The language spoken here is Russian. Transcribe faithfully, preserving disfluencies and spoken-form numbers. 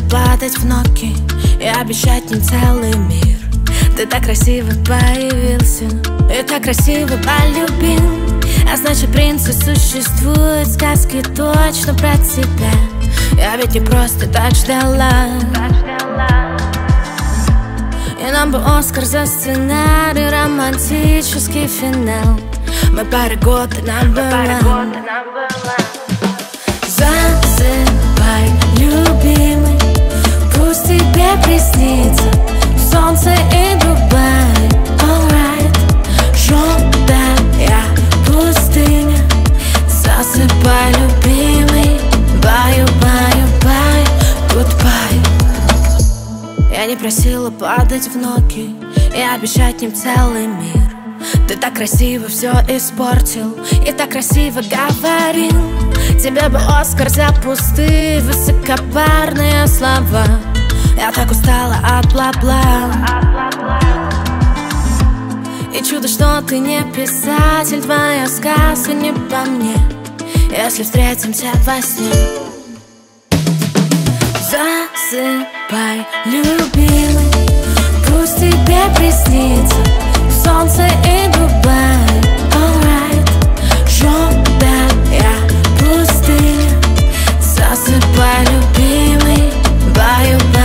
падать в ноги и обещать им целый мир. Ты так красиво появился и так красиво полюбил. А значит, принцы существуют, сказки точно про тебя. Я ведь не просто так ждала. И нам бы Оскар за сценарий, романтический финал. Мы пары год нам была. Засыпай, любимый, пусть тебе приснится солнце и Дубай. Alright, желтая пустыня. Засыпай, любимый, баю, баю, бай, goodbye. Я не просила падать в ноги и обещать им целый мир. Ты так красиво все испортил и так красиво говорил. Тебе бы Оскар за пустые высокопарные слова. Я так устала от бла-бла. И чудо, что ты не писатель, твоя сказка не по мне. Если встретимся во сне. Засыпай, любимый, пусть тебе приснится солнце и Дубай. Alright, желтая пустыня. Засыпай, любимый, баю.